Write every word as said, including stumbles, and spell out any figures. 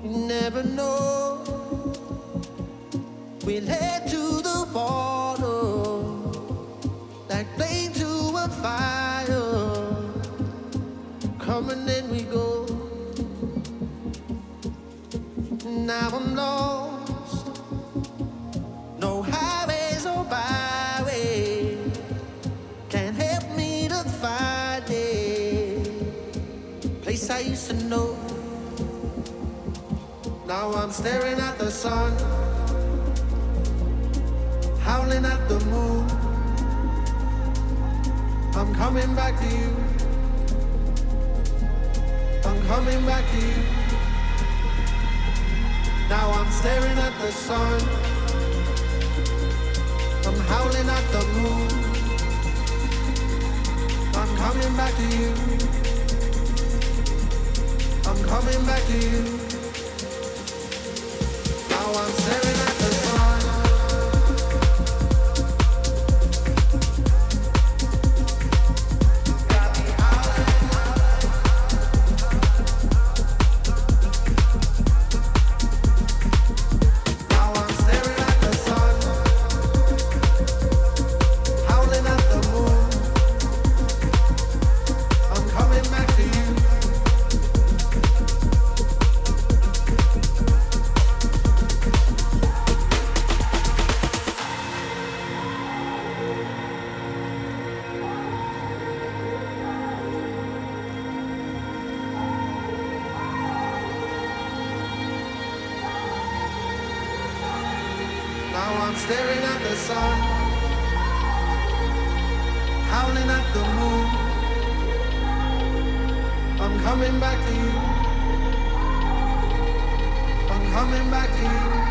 never know. We'll head to the water, like flame to a fire. Come and then we go. Now I'm lost, no highways or byways can't help me to find it. Place I used to know. Now I'm staring at the sun, howling at the moon. I'm coming back to you. I'm coming back to you. Now I'm staring at the sun, I'm howling at the moon. I'm coming back to you. I'm coming back to you. Now I'm staring at the sun. Got me howling. Now I'm staring at the sun, howling at the moon. I'm coming back to you. Now I'm staring at the sun, howling at the moon. I'm coming back to you. I'm coming back to you.